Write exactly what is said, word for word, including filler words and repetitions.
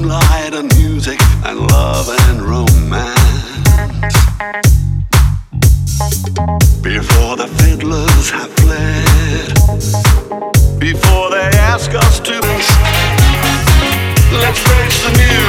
moonlight and music and love and romance. Before the fiddlers have fled, before they ask us to, let's face the music.